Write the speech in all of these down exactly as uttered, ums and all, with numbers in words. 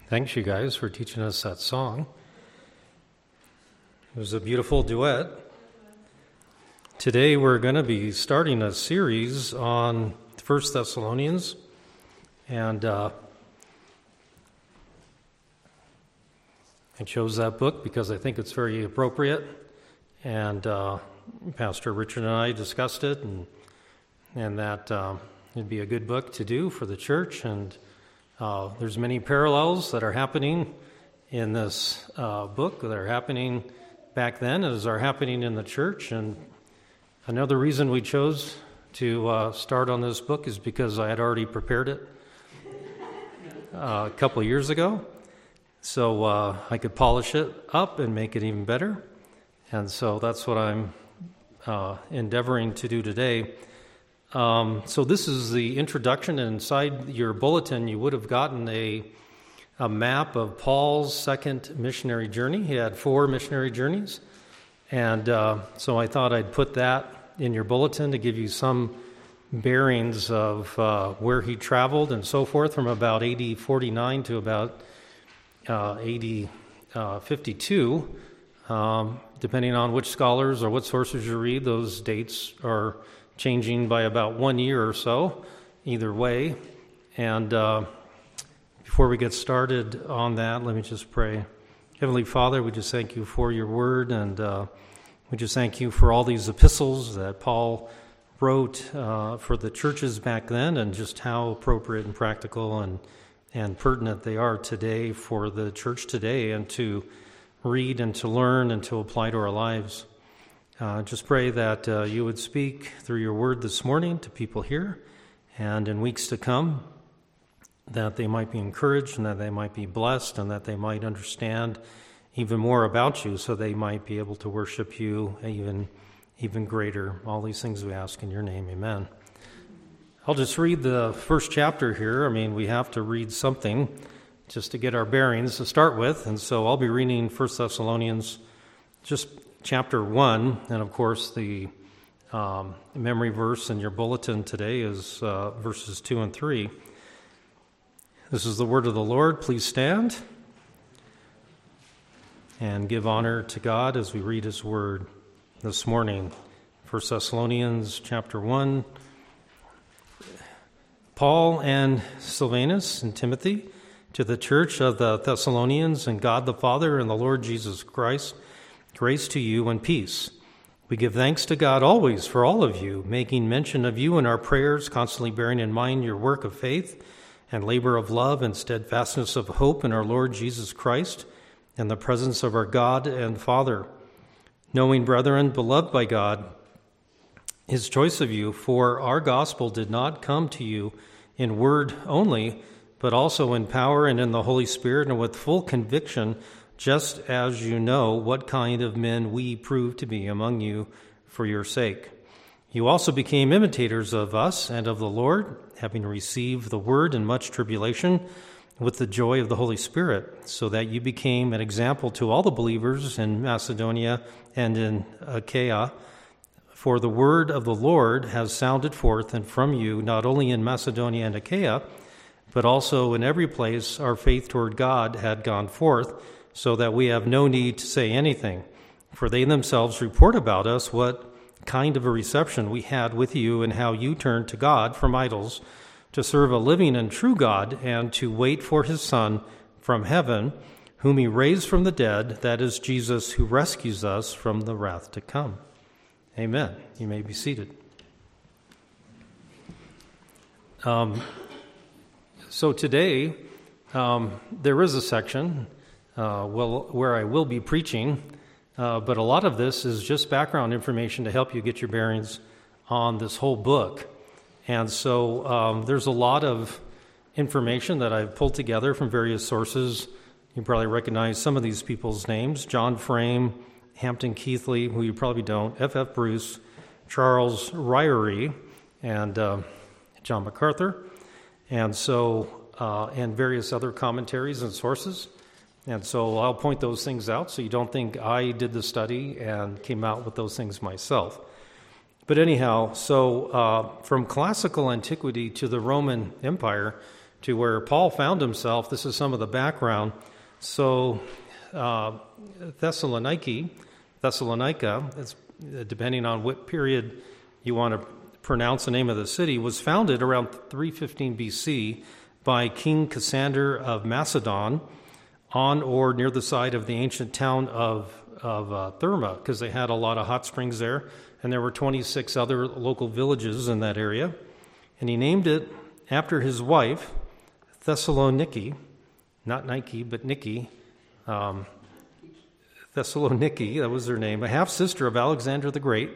Thanks, you guys, for teaching us that song. It was a beautiful duet. Today we're going to be starting a series on First Thessalonians, and uh, I chose that book because I think it's very appropriate, and uh, Pastor Richard and I discussed it, and and that uh, it'd be a good book to do for the church, and uh, there's many parallels that are happening in this uh, book that are happening back then as are happening in the church. And another reason we chose to uh, start on this book is because I had already prepared it uh, a couple of years ago, so uh, I could polish it up and make it even better. And so that's what I'm uh, endeavoring to do today. Um, so this is the introduction, and inside your bulletin you would have gotten a a map of Paul's second missionary journey. He had four missionary journeys, and uh, so I thought I'd put that in your bulletin to give you some bearings of uh, where he traveled and so forth from about A D forty-nine to about uh, A D fifty-two. Um, depending on which scholars or what sources you read, those dates are changing by about one year or so, either way. And uh, before we get started on that, let me just pray. Heavenly Father, we just thank you for your word, and uh, we just thank you for all these epistles that Paul wrote uh, for the churches back then, and just how appropriate and practical and, and pertinent they are today for the church today, and to read and to learn and to apply to our lives. Uh, just pray that uh, you would speak through your word this morning to people here and in weeks to come, that they might be encouraged and that they might be blessed and that they might understand even more about you, so they might be able to worship you even, even greater. All these things we ask in your name, amen. I'll just read the first chapter here. I mean, we have to read something just to get our bearings to start with, and so I'll be reading First Thessalonians just chapter one, and of course the um, memory verse in your bulletin today is uh, verses two and three. This is the word of the Lord. Please stand and give honor to God as we read his word this morning. First Thessalonians chapter one. Paul and Silvanus and Timothy, to the church of the Thessalonians, and God the Father and the Lord Jesus Christ, grace to you and peace. We give thanks to God always for all of you, making mention of you in our prayers, constantly bearing in mind your work of faith and labor of love and steadfastness of hope in our Lord Jesus Christ, and the presence of our God and Father. Knowing, brethren, beloved by God, his choice of you, for our gospel did not come to you in word only, but also in power and in the Holy Spirit and with full conviction, just as you know what kind of men we proved to be among you for your sake. You also became imitators of us and of the Lord, having received the word in much tribulation with the joy of the Holy Spirit, so that you became an example to all the believers in Macedonia and in Achaia. For the word of the Lord has sounded forth, and from you, not only in Macedonia and Achaia, but also in every place our faith toward God had gone forth, so that we have no need to say anything. For they themselves report about us what kind of a reception we had with you, and how you turned to God from idols to serve a living and true God, and to wait for his Son from heaven, whom he raised from the dead, that is Jesus, who rescues us from the wrath to come. Amen. You may be seated. Um, so today, um, there is a section Uh, well, where I will be preaching, uh, but a lot of this is just background information to help you get your bearings on this whole book. And so um, there's a lot of information that I've pulled together from various sources. You probably recognize some of these people's names: John Frame, Hampton Keithley, who you probably don't, F F Bruce, Charles Ryrie, and uh, John MacArthur, and so uh, and various other commentaries and sources. And so I'll point those things out so you don't think I did the study and came out with those things myself. But anyhow, so uh, from classical antiquity to the Roman Empire, to where Paul found himself. This is some of the background. So uh, Thessaloniki, Thessalonica, it's, depending on what period you want to pronounce the name of the city, was founded around three fifteen B C by King Cassander of Macedon on or near the site of the ancient town of, of uh, Therma, because they had a lot of hot springs there, and there were twenty-six other local villages in that area. And he named it after his wife, Thessaloniki, not Nike, but Nikki, um, Thessaloniki, that was her name, a half-sister of Alexander the Great,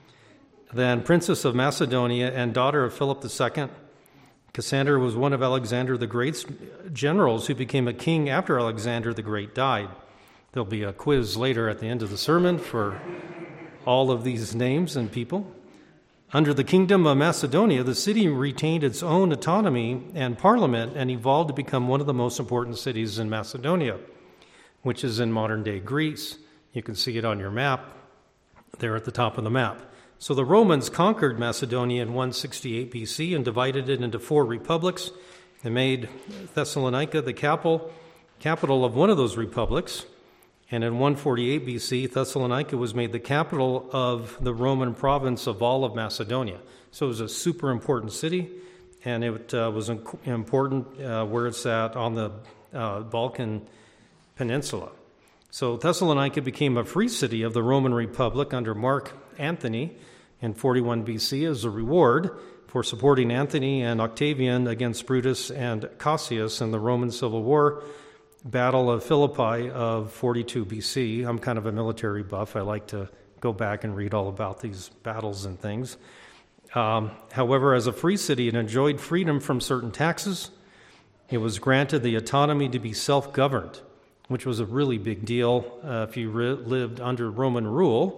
then Princess of Macedonia and daughter of Philip the Second. Cassander was one of Alexander the Great's generals who became a king after Alexander the Great died. There'll be a quiz later at the end of the sermon for all of these names and people. Under the kingdom of Macedonia, the city retained its own autonomy and parliament and evolved to become one of the most important cities in Macedonia, which is in modern-day Greece. You can see it on your map there at the top of the map. So the Romans conquered Macedonia in one sixty-eight B C and divided it into four republics. They made Thessalonica the capital, capital of one of those republics. And in one forty-eight B C, Thessalonica was made the capital of the Roman province of all of Macedonia. So it was a super important city, and it uh, was important uh, where it's at on the uh, Balkan Peninsula. So Thessalonica became a free city of the Roman Republic under Mark Antony in forty-one B C as a reward for supporting Antony and Octavian against Brutus and Cassius in the Roman Civil War. Battle of Philippi of forty-two B C. I'm kind of a military buff. I like to go back and read all about these battles and things. Um, however, as a free city, it enjoyed freedom from certain taxes. It was granted the autonomy to be self-governed, which was a really big deal uh, if you re- lived under Roman rule.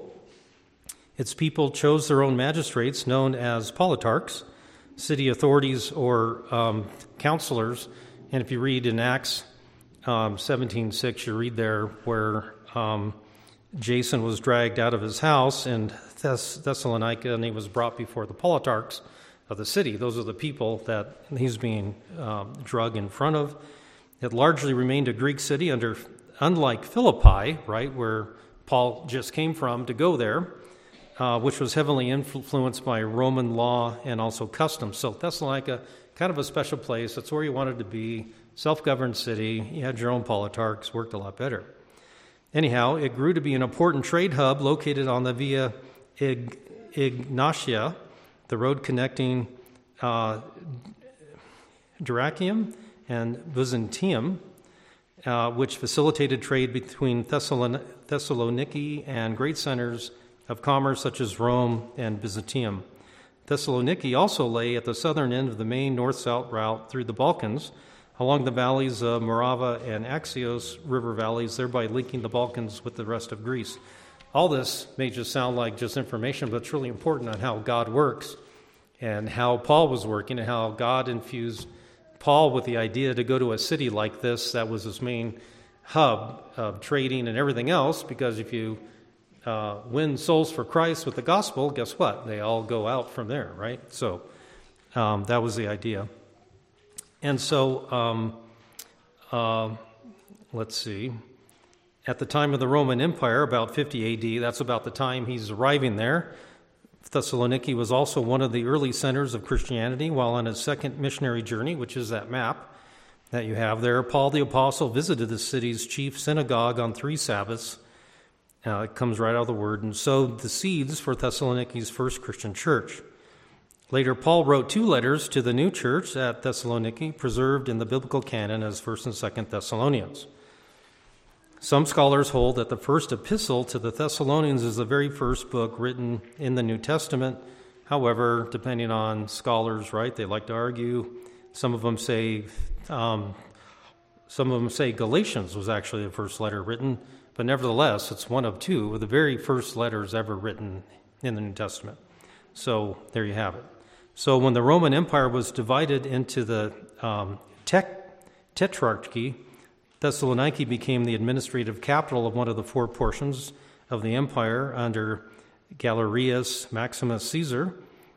Its people chose their own magistrates, known as politarchs, city authorities or um, counselors. And if you read in Acts Um, seventeen six, you read there where um, Jason was dragged out of his house in Thess- Thessalonica, and he was brought before the politarchs of the city. Those are the people that he's being um, drug in front of. It largely remained a Greek city, under, unlike Philippi, right, where Paul just came from to go there, uh, which was heavily influenced by Roman law and also customs. So Thessalonica, kind of a special place. That's where you wanted to be. Self-governed city, you had your own politarchs, worked a lot better. Anyhow, it grew to be an important trade hub located on the Via Ig- Ignatia, the road connecting uh, Dyrrhachium and Byzantium, uh, which facilitated trade between Thessalon- Thessaloniki and great centers of commerce such as Rome and Byzantium. Thessaloniki also lay at the southern end of the main north-south route through the Balkans, along the valleys of Morava and Axios river valleys, thereby linking the Balkans with the rest of Greece. All this may just sound like just information, but it's really important on how God works and how Paul was working and how God infused Paul with the idea to go to a city like this that was his main hub of trading and everything else, because if you uh, win souls for Christ with the gospel, guess what? They all go out from there, right? So um, that was the idea. And so, um, uh, let's see, at the time of the Roman Empire, about fifty A D, that's about the time he's arriving there, Thessaloniki was also one of the early centers of Christianity. While on his second missionary journey, which is that map that you have there, Paul the Apostle visited the city's chief synagogue on three Sabbaths. Uh, it comes right out of the Word, and sowed the seeds for Thessaloniki's first Christian church. Later, Paul wrote two letters to the new church at Thessaloniki, preserved in the biblical canon as First and Second Thessalonians. Some scholars hold that the first epistle to the Thessalonians is the very first book written in the New Testament. However, depending on scholars, right, they like to argue. Some of them say, um, some of them say Galatians was actually the first letter written, but nevertheless, it's one of two of the very first letters ever written in the New Testament. So there you have it. So when the Roman Empire was divided into the um, tech, tetrarchy, Thessaloniki became the administrative capital of one of the four portions of the empire under Galerius Maximus Caesar.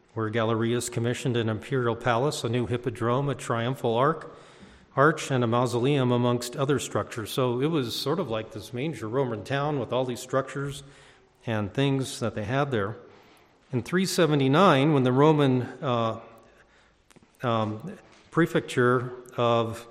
where Galerius commissioned an imperial palace, a new hippodrome, a triumphal arch, arch, and a mausoleum, amongst other structures. So it was sort of like this major Roman town with all these structures and things that they had there. In three seventy-nine, when the Roman uh, um, prefecture of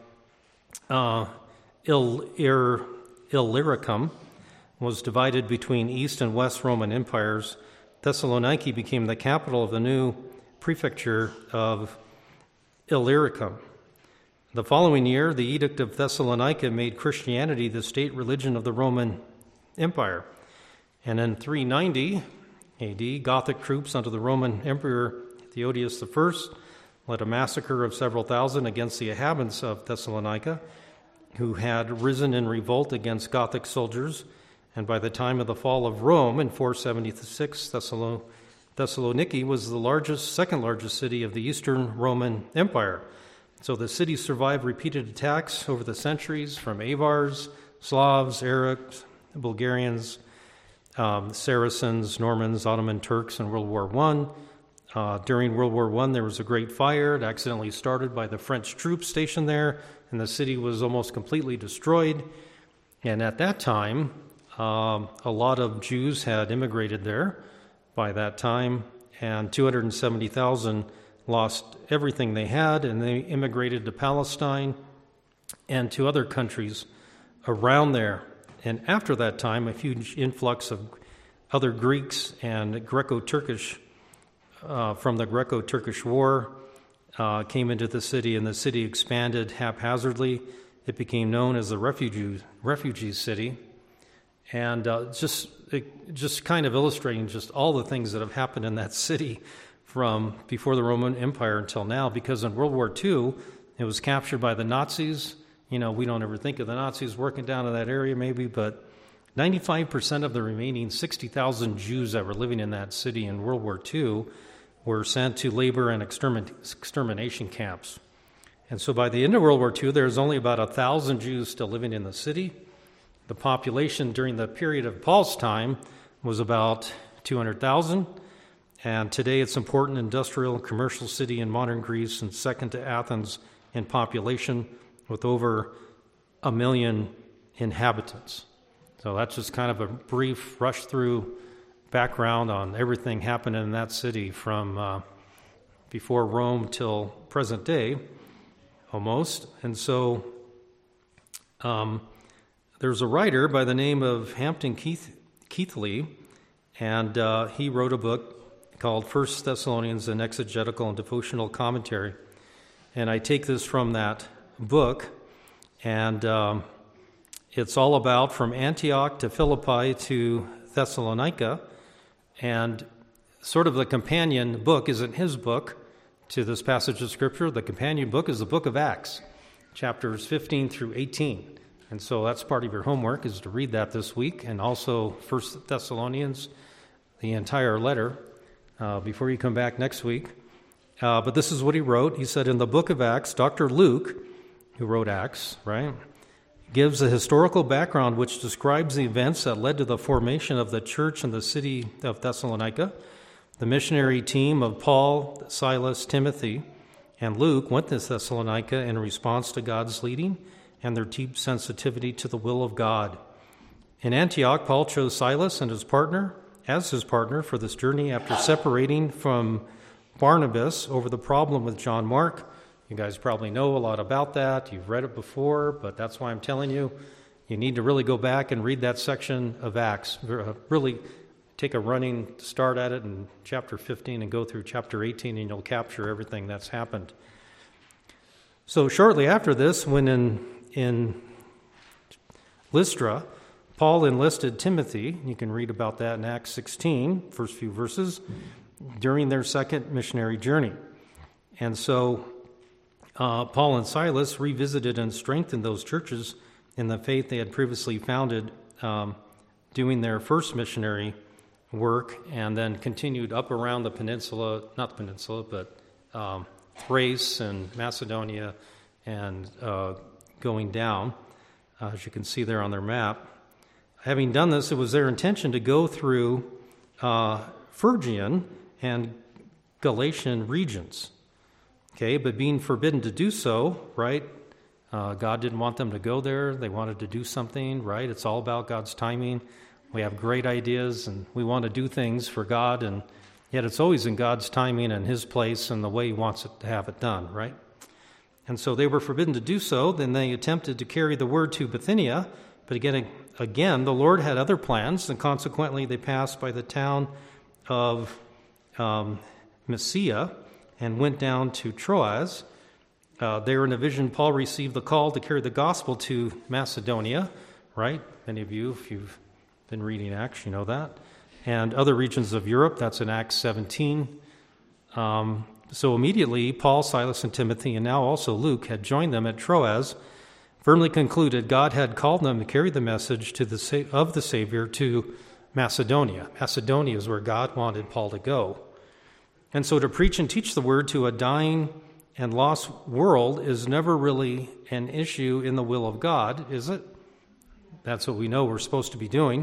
uh, Illyricum Illyricum was divided between East and West Roman empires, Thessaloniki became the capital of the new prefecture of Illyricum. The following year, the Edict of Thessalonica made Christianity the state religion of the Roman Empire. And in three ninety A D, Gothic troops under the Roman Emperor Theodosius the First led a massacre of several thousand against the inhabitants of Thessalonica, who had risen in revolt against Gothic soldiers. And by the time of the fall of Rome in four seventy-six, Thessalon- Thessaloniki was the largest, second largest city of the Eastern Roman Empire. So the city survived repeated attacks over the centuries from Avars, Slavs, Arabs, Bulgarians, um, Saracens, Normans, Ottoman Turks in World War One. Uh, during World War One, there was a great fire. It accidentally started by the French troops stationed there, and the city was almost completely destroyed. And at that time, um, a lot of Jews had immigrated there by that time, and two hundred seventy thousand lost everything they had, and they immigrated to Palestine and to other countries around there. And after that time, a huge influx of other Greeks and Greco-Turkish uh, from the Greco-Turkish War uh, came into the city, and the city expanded haphazardly. It became known as the refugee refugee city, and uh, just it, just kind of illustrating just all the things that have happened in that city from before the Roman Empire until now. Because in World War Two, it was captured by the Nazis. You know, we don't ever think of the Nazis working down in that area, maybe, but ninety-five percent of the remaining sixty thousand Jews that were living in that city in World War Two were sent to labor and extermin- extermination camps. And so by the end of World War Two, there's only about one thousand Jews still living in the city. The population during the period of Paul's time was about two hundred thousand, and today it's an important industrial and commercial city in modern Greece and second to Athens in population, with over a million inhabitants. So that's just kind of a brief rush through background on everything happening in that city from uh, before Rome till present day, almost. And so um, there's a writer by the name of Hampton Keith, Keithley, and uh, he wrote a book called First Thessalonians, an Exegetical and Devotional Commentary. And I take this from that book, and um, it's all about from Antioch to Philippi to Thessalonica, and sort of the companion book isn't his book to this passage of Scripture. The companion book is the book of Acts, chapters fifteen through eighteen. And so that's part of your homework, is to read that this week, and also First Thessalonians, the entire letter, uh, before you come back next week. Uh, but this is what he wrote. He said, in the book of Acts, Doctor Luke, who wrote Acts, right, gives a historical background which describes the events that led to the formation of the church in the city of Thessalonica. The missionary team of Paul, Silas, Timothy, and Luke went to Thessalonica in response to God's leading and their deep sensitivity to the will of God. In Antioch, Paul chose Silas and his partner as his partner for this journey after separating from Barnabas over the problem with John Mark. You guys probably know a lot about that. You've read it before, but that's why I'm telling you, you need to really go back and read that section of Acts. Really take a running start at it in chapter fifteen and go through chapter eighteen, and you'll capture everything that's happened. So shortly after this, when in, in Lystra, Paul enlisted Timothy. You can read about that in Acts sixteen, first few verses, during their second missionary journey. And so Uh, Paul and Silas revisited and strengthened those churches in the faith they had previously founded, um, doing their first missionary work, and then continued up around the peninsula, not the peninsula, but um, Thrace and Macedonia, and uh, going down, uh, as you can see there on their map. Having done this, it was their intention to go through uh, Phrygian and Galatian regions. Okay, but being forbidden to do so, right? Uh, God didn't want them to go there. They wanted to do something, right? It's all about God's timing. We have great ideas, and we want to do things for God, and yet it's always in God's timing and His place and the way He wants it to have it done, right? And so they were forbidden to do so. Then they attempted to carry the word to Bithynia, but again, again, the Lord had other plans, and consequently they passed by the town of um, Mysia and went down to Troas. Uh, there in a vision, Paul received the call to carry the gospel to Macedonia, right? Many of you, if you've been reading Acts, you know that. And other regions of Europe, that's in Acts seventeen. Um, so immediately, Paul, Silas, and Timothy, and now also Luke, had joined them at Troas, firmly concluded God had called them to carry the message to the of the Savior to Macedonia. Macedonia is where God wanted Paul to go. And so to preach and teach the word to a dying and lost world is never really an issue in the will of God, is it? That's what we know we're supposed to be doing.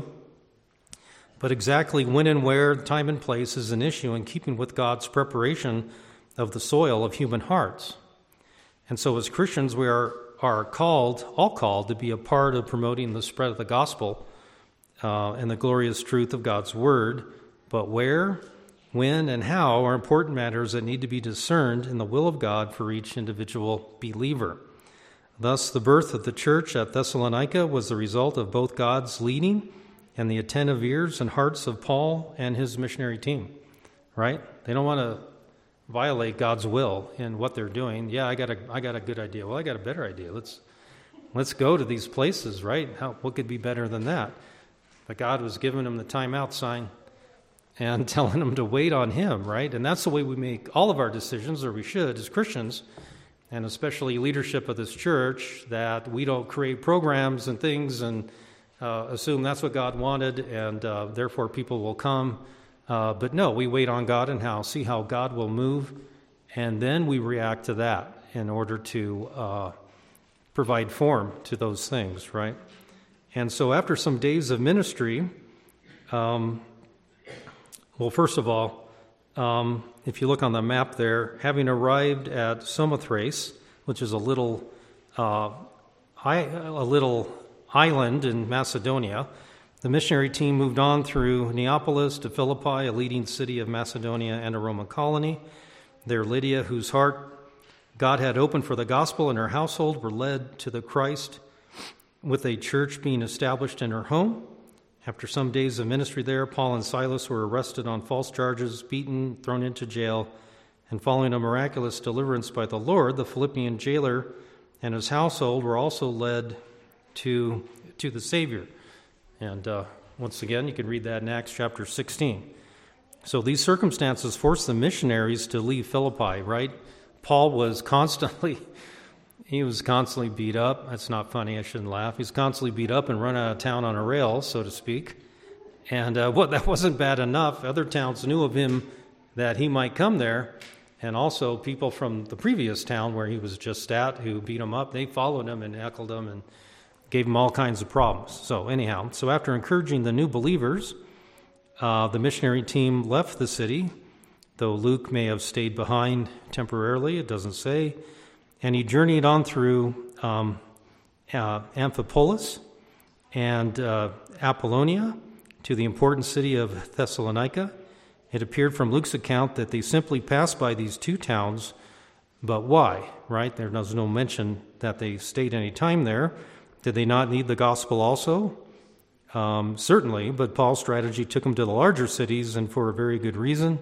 But exactly when and where, time and place is an issue in keeping with God's preparation of the soil of human hearts. And so as Christians, we are, are called, all called, to be a part of promoting the spread of the gospel uh, and the glorious truth of God's word. But where, when, and how are important matters that need to be discerned in the will of God for each individual believer. Thus, the birth of the church at Thessalonica was the result of both God's leading and the attentive ears and hearts of Paul and his missionary team, right? They don't want to violate God's will in what they're doing. Yeah, I got a, I got a good idea. Well, I got a better idea. Let's, let's go to these places, right? How, what could be better than that? But God was giving them the timeout sign and telling them to wait on Him, right? And that's the way we make all of our decisions, or we should as Christians, and especially leadership of this church, that we don't create programs and things and uh, assume that's what God wanted, and uh, therefore people will come. Uh, but no, we wait on God and how, see how God will move, and then we react to that in order to uh, provide form to those things, right? And so after some days of ministry, um, well, first of all, um, if you look on the map there, having arrived at Samothrace, which is a little, uh, I, a little island in Macedonia, the missionary team moved on through Neapolis to Philippi, a leading city of Macedonia and a Roman colony. There, Lydia, whose heart God had opened for the gospel, and her household were led to the Christ, with a church being established in her home. After some days of ministry there, Paul and Silas were arrested on false charges, beaten, thrown into jail, and following a miraculous deliverance by the Lord, the Philippian jailer and his household were also led to, to the Savior. And uh, once again, you can read that in Acts chapter sixteen. So these circumstances forced the missionaries to leave Philippi, right? Paul was constantly, he was constantly beat up. That's not funny, I shouldn't laugh. He was constantly beat up and run out of town on a rail, so to speak. And uh, well, that wasn't bad enough. Other towns knew of him, that he might come there. And also people from the previous town where he was just at, who beat him up, they followed him and heckled him and gave him all kinds of problems. So anyhow, so after encouraging the new believers, uh, the missionary team left the city, though Luke may have stayed behind temporarily, it doesn't say, and he journeyed on through um, uh, Amphipolis and uh, Apollonia to the important city of Thessalonica. It appeared from Luke's account that they simply passed by these two towns, but why, right? There's no mention that they stayed any time there. Did they not need the gospel also? Um, certainly, but Paul's strategy took them to the larger cities, and for a very good reason.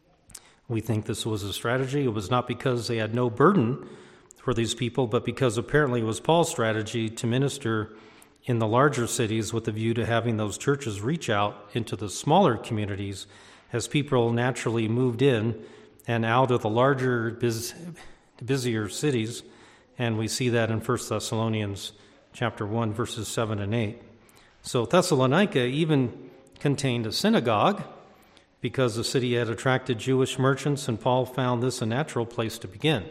We think this was a strategy. It was not because they had no burden for these people, but because apparently it was Paul's strategy to minister in the larger cities with the view to having those churches reach out into the smaller communities as people naturally moved in and out of the larger, biz- busier cities. And we see that in First Thessalonians chapter one, verses seven and eight. So Thessalonica even contained a synagogue because the city had attracted Jewish merchants, and Paul found this a natural place to begin.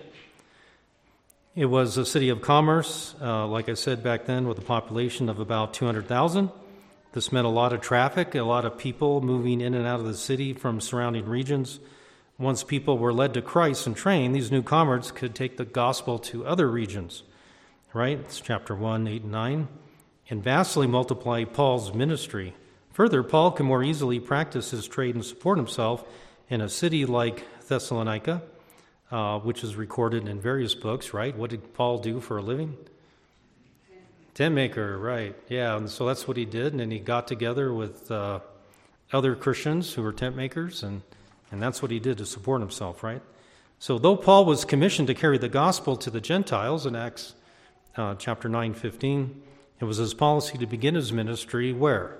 It was a city of commerce, uh, like I said back then, with a population of about two hundred thousand. This meant a lot of traffic, a lot of people moving in and out of the city from surrounding regions. once people were led to Christ and trained, these new converts could take the gospel to other regions, right? It's chapter one, eight, and nine. And vastly multiply Paul's ministry. Further, Paul can more easily practice his trade and support himself in a city like Thessalonica, uh, which is recorded in various books, right? What did Paul do for a living? Tent maker, right. Yeah, and so that's what he did, and then he got together with uh, other Christians who were tent makers, and, and that's what he did to support himself, right? So though Paul was commissioned to carry the gospel to the Gentiles in Acts uh, chapter nine, fifteen, it was his policy to begin his ministry where?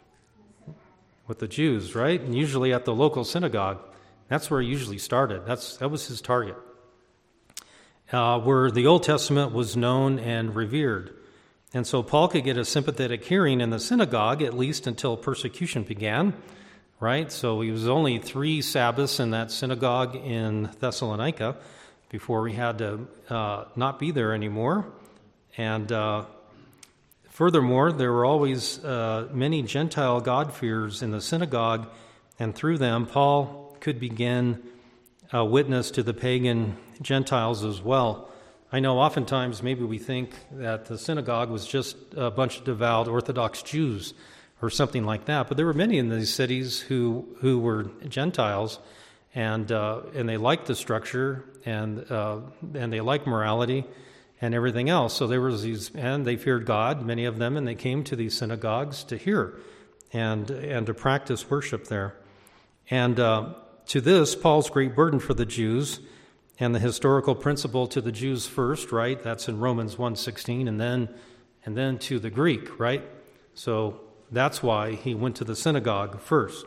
With the Jews, right? And usually at the local synagogue. That's where he usually started. That's That was his target. Uh, where the Old Testament was known and revered. And so Paul could get a sympathetic hearing in the synagogue, at least until persecution began, right? So he was only three Sabbaths in that synagogue in Thessalonica before he had to uh, not be there anymore. And uh, furthermore, there were always uh, many Gentile God-fearers in the synagogue, and through them, Paul could begin a witness to the pagan Gentiles as well. I know oftentimes maybe we think that the synagogue was just a bunch of devout Orthodox Jews or something like that, but there were many in these cities who who were Gentiles, and uh, and they liked the structure, and uh, and they liked morality and everything else. So there was these, and they feared God, many of them, and they came to these synagogues to hear and and to practice worship there. And uh, to this, Paul's great burden for the Jews. And the historical principle to the Jews first, right? That's in Romans one sixteen, and then and then to the Greek, right? So that's why he went to the synagogue first.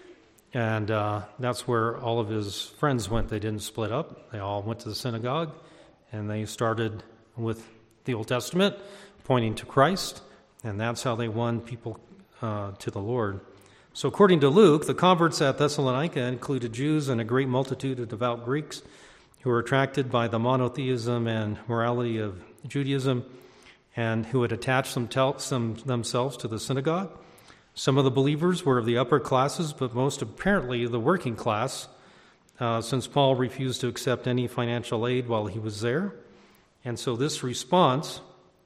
And uh, that's where all of his friends went. They didn't split up. They all went to the synagogue, and they started with the Old Testament, pointing to Christ, and that's how they won people uh, to the Lord. So according to Luke, the converts at Thessalonica included Jews and a great multitude of devout Greeks who were attracted by the monotheism and morality of Judaism, and who had attached them, some, themselves to the synagogue. Some of the believers were of the upper classes, but most apparently the working class, uh, since Paul refused to accept any financial aid while he was there. And so this response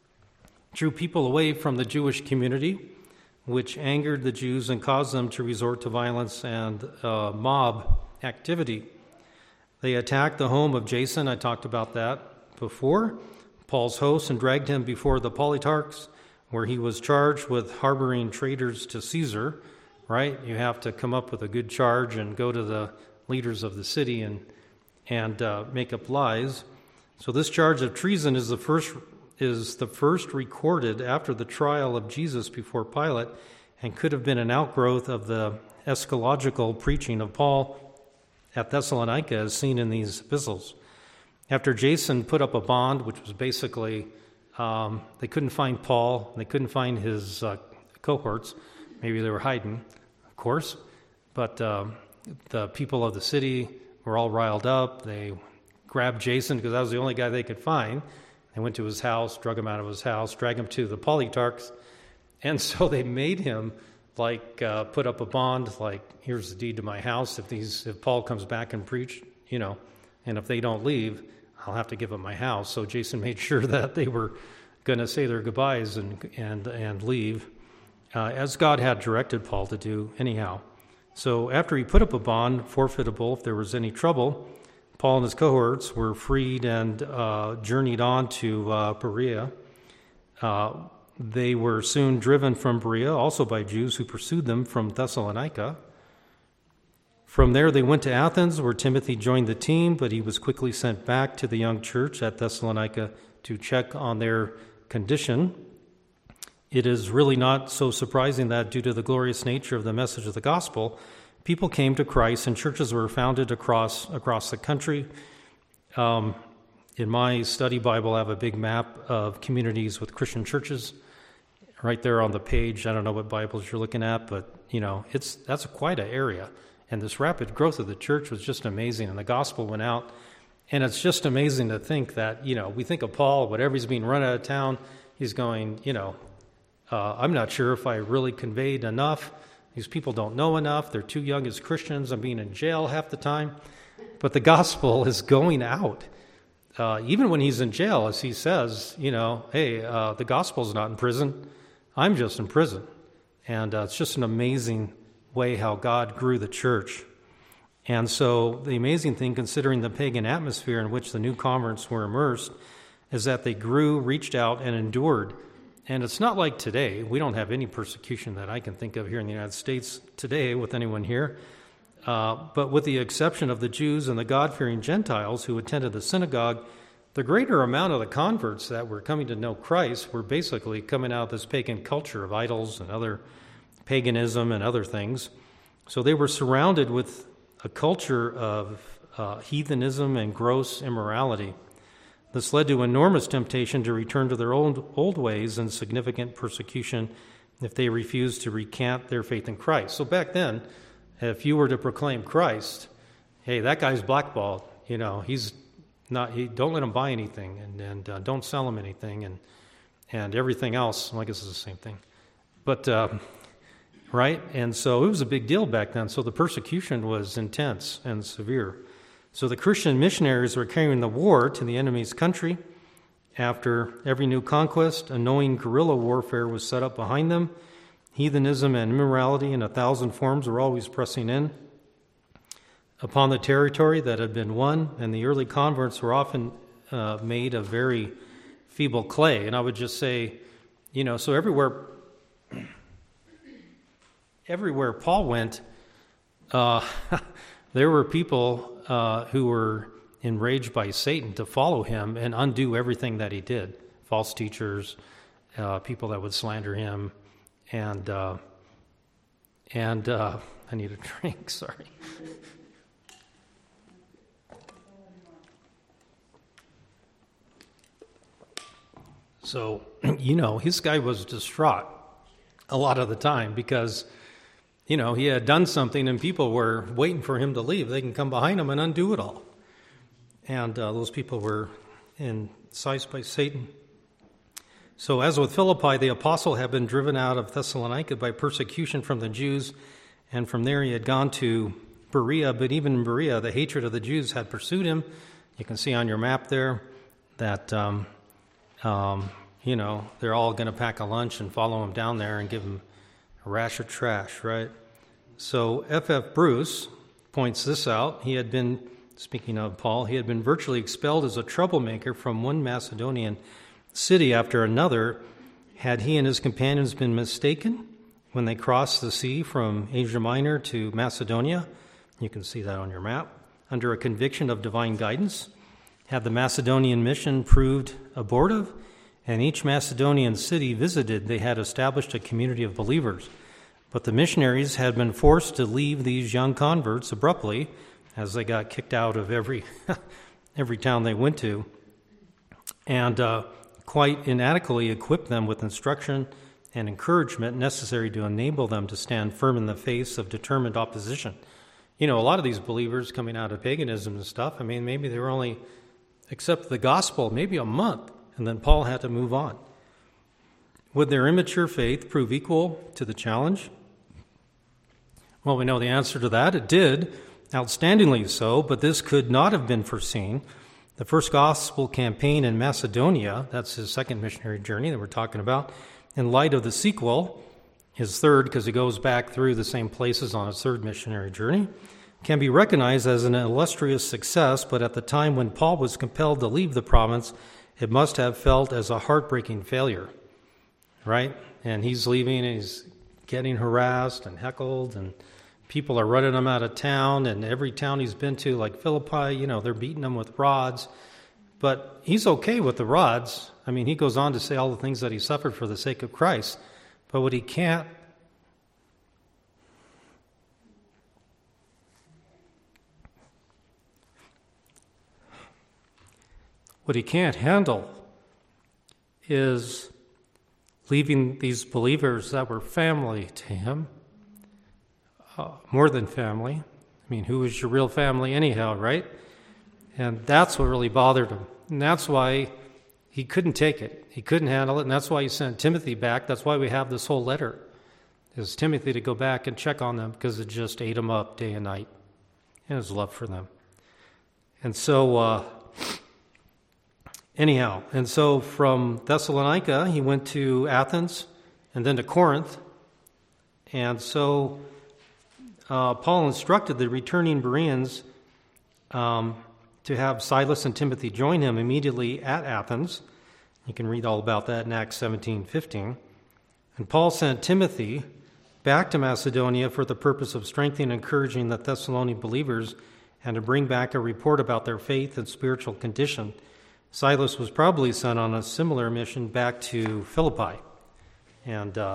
drew people away from the Jewish community, which angered the Jews and caused them to resort to violence and uh, mob activity. They attacked the home of Jason. I talked about that before, Paul's host, and dragged him before the politarchs, where he was charged with harboring traitors to Caesar, right? You have to come up with a good charge and go to the leaders of the city and and uh, make up lies. So this charge of treason is the first is the first recorded after the trial of Jesus before Pilate, and could have been an outgrowth of the eschatological preaching of Paul at Thessalonica, as seen in these epistles. After Jason put up a bond, which was basically, um, they couldn't find Paul, they couldn't find his uh, cohorts. Maybe they were hiding, of course. But um, the people of the city were all riled up. They grabbed Jason because that was the only guy they could find. They went to his house, drug him out of his house, dragged him to the politarchs. And so they made him like uh, put up a bond, like, here's the deed to my house. If these, if Paul comes back and preach, you know, and if they don't leave, I'll have to give up my house. So Jason made sure that they were going to say their goodbyes and and and leave, uh, as God had directed Paul to do anyhow. So after he put up a bond, forfeitable if there was any trouble, Paul and his cohorts were freed and uh, journeyed on to uh, Berea. Uh, They were soon driven from Berea, also by Jews who pursued them from Thessalonica. From there, they went to Athens, where Timothy joined the team, but he was quickly sent back to the young church at Thessalonica to check on their condition. It is really not so surprising that, due to the glorious nature of the message of the gospel, people came to Christ and churches were founded across across the country. Um, in my study Bible, I have a big map of communities with Christian churches right there on the page. I don't know what Bibles you're looking at, but you know, it's that's quite an area. And this rapid growth of the church was just amazing, and the gospel went out. And it's just amazing to think that, you know, we think of Paul, whatever he's being run out of town, he's going, you know, uh, I'm not sure if I really conveyed enough. These people don't know enough. They're too young as Christians. I'm being in jail half the time. but the gospel is going out. Uh, even when he's in jail, as he says, you know, hey, uh, the gospel's not in prison. I'm just in prison. And uh, it's just an amazing way how God grew the church. And so the amazing thing, considering the pagan atmosphere in which the new converts were immersed, is that they grew, reached out, and endured. And it's not like today. We don't have any persecution that I can think of here in the United States today with anyone here. Uh, but with the exception of the Jews and the God-fearing Gentiles who attended the synagogue, the greater amount of the converts that were coming to know Christ were basically coming out of this pagan culture of idols and other paganism and other things. So they were surrounded with a culture of uh, heathenism and gross immorality. This led to enormous temptation to return to their old, old ways and significant persecution if they refused to recant their faith in Christ. So back then, if you were to proclaim Christ, hey, that guy's blackballed. You know, he's not. He, don't let him buy anything, and and uh, don't sell him anything, and and everything else. Well, I guess it's the same thing, but uh, right. And so it was a big deal back then. So the persecution was intense and severe. So the Christian missionaries were carrying the war to the enemy's country. After every new conquest, a knowing guerrilla warfare was set up behind them. Heathenism and immorality in a thousand forms were always pressing in upon the territory that had been won, and the early converts were often uh, made of very feeble clay. And I would just say, you know, so everywhere, everywhere Paul went, uh, there were people uh, who were enraged by Satan to follow him and undo everything that he did. False teachers, uh, people that would slander him, and uh, and uh, I need a drink. Sorry. So, you know, his guy was distraught a lot of the time because, you know, he had done something and people were waiting for him to leave. They can come behind him and undo it all. And uh, those people were incised by Satan. So as with Philippi, the apostle had been driven out of Thessalonica by persecution from the Jews, and from there he had gone to Berea. But even in Berea, the hatred of the Jews had pursued him. You can see on your map there that, um, um, you know, they're all going to pack a lunch and follow him down there and give him a rash of trash, right? So F F Bruce points this out. He had been, speaking of Paul, he had been virtually expelled as a troublemaker from one Macedonian city after another. Had he and his companions been mistaken when they crossed the sea from Asia Minor to Macedonia? You can see that on your map. Under a conviction of divine guidance, had the Macedonian mission proved abortive? And each Macedonian city visited, they had established a community of believers. But the missionaries had been forced to leave these young converts abruptly as they got kicked out of every every town they went to, and uh, quite inadequately equipped them with instruction and encouragement necessary to enable them to stand firm in the face of determined opposition. You know, a lot of these believers coming out of paganism and stuff, I mean, maybe they were only accepted the gospel maybe a month, and then Paul had to move on. Would their immature faith prove equal to the challenge? Well, we know the answer to that. It did, outstandingly so, but this could not have been foreseen. The first gospel campaign in Macedonia, that's his second missionary journey that we're talking about, in light of the sequel, his third, because he goes back through the same places on his third missionary journey, can be recognized as an illustrious success, but at the time when Paul was compelled to leave the province, it must have felt as a heartbreaking failure, right? And he's leaving, and he's getting harassed and heckled, and people are running him out of town, and every town he's been to, like Philippi, you know, they're beating him with rods. But he's okay with the rods. I mean, he goes on to say all the things that he suffered for the sake of Christ. But what he can't what he can't handle is leaving these believers that were family to him, uh, more than family. I mean, who is your real family anyhow, right? And that's what really bothered him. And that's why he couldn't take it. He couldn't handle it, and that's why he sent Timothy back. That's why we have this whole letter, is Timothy to go back and check on them, because it just ate him up day and night in his love for them. And so, uh, anyhow, and so from Thessalonica, he went to Athens and then to Corinth. And so uh, Paul instructed the returning Bereans um, to have Silas and Timothy join him immediately at Athens. You can read all about that in Acts seventeen fifteen. And Paul sent Timothy back to Macedonia for the purpose of strengthening and encouraging the Thessalonian believers and to bring back a report about their faith and spiritual condition. Silas was probably sent on a similar mission back to Philippi. And uh,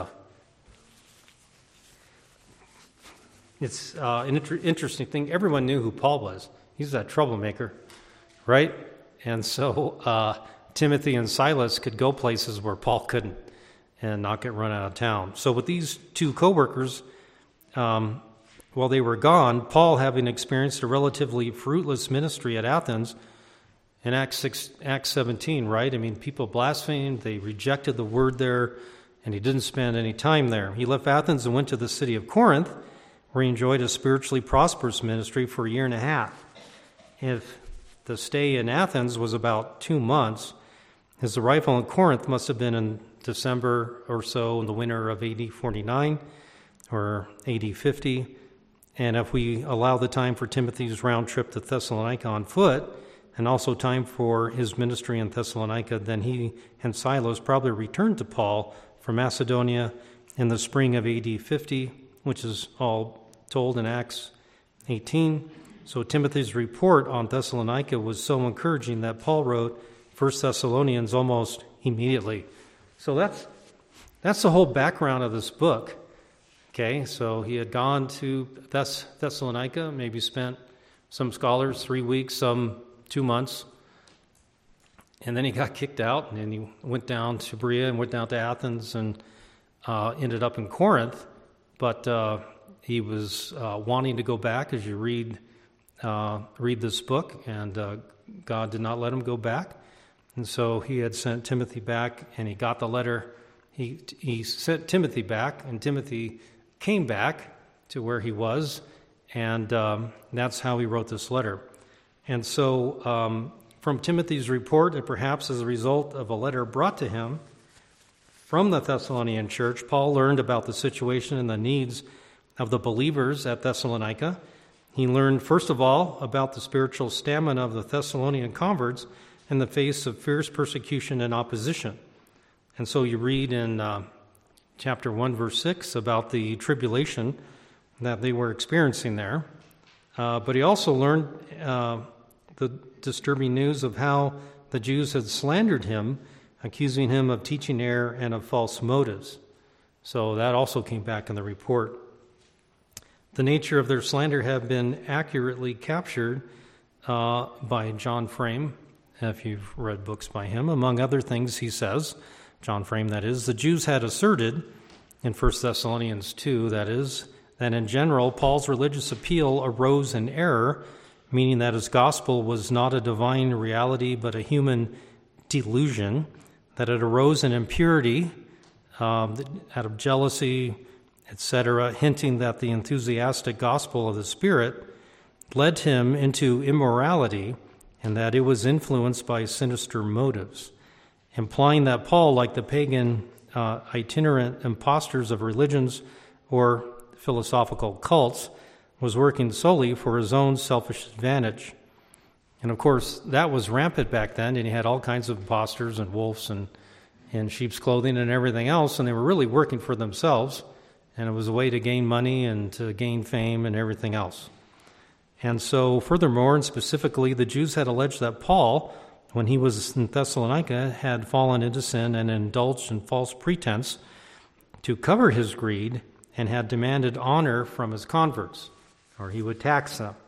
it's uh, an inter- interesting thing. Everyone knew who Paul was. He's that troublemaker, right? And so uh, Timothy and Silas could go places where Paul couldn't and not get run out of town. So with these two co-workers, um, while they were gone, Paul, having experienced a relatively fruitless ministry at Athens, in Acts six, Acts seventeen, right? I mean, people blasphemed, they rejected the word there, and he didn't spend any time there. He left Athens and went to the city of Corinth, where he enjoyed a spiritually prosperous ministry for a year and a half. If the stay in Athens was about two months, his arrival in Corinth must have been in December or so in the winter of A D forty-nine or A D fifty. And if we allow the time for Timothy's round trip to Thessalonica on foot, and also time for his ministry in Thessalonica, then he and Silas probably returned to Paul from Macedonia in the spring of A D fifty, which is all told in Acts eighteen. So Timothy's report on Thessalonica was so encouraging that Paul wrote First Thessalonians almost immediately. So that's that's the whole background of this book. Okay, so he had gone to Thess- Thessalonica, maybe spent, some scholars, three weeks, some two months. And then he got kicked out, and then he went down to Berea and went down to Athens and uh, ended up in Corinth. But uh, he was uh, wanting to go back, as you read uh, read this book, and uh, God did not let him go back. And so he had sent Timothy back, and he got the letter. He he sent Timothy back, and Timothy came back to where he was, and um, that's how he wrote this letter. And so um, from Timothy's report, and perhaps as a result of a letter brought to him from the Thessalonian church, Paul learned about the situation and the needs of the believers at Thessalonica. He learned, first of all, about the spiritual stamina of the Thessalonian converts in the face of fierce persecution and opposition. And so you read in uh, chapter one, verse six, about the tribulation that they were experiencing there. Uh, but he also learned uh, the disturbing news of how the Jews had slandered him, accusing him of teaching error and of false motives. So that also came back in the report. The nature of their slander had been accurately captured uh, by John Frame, if you've read books by him. Among other things, he says, John Frame, that is, the Jews had asserted in First Thessalonians two, that is, that in general, Paul's religious appeal arose in error, meaning that his gospel was not a divine reality but a human delusion, that it arose in impurity, um, out of jealousy, et cetera, hinting that the enthusiastic gospel of the Spirit led him into immorality and that it was influenced by sinister motives, implying that Paul, like the pagan uh, itinerant impostors of religions or philosophical cults, was working solely for his own selfish advantage. And of course, that was rampant back then, and he had all kinds of impostors and wolves and in sheep's clothing and everything else, and they were really working for themselves, and it was a way to gain money and to gain fame and everything else. And so, furthermore, and specifically, the Jews had alleged that Paul, when he was in Thessalonica, had fallen into sin and indulged in false pretense to cover his greed and had demanded honor from his converts, or he would tax them.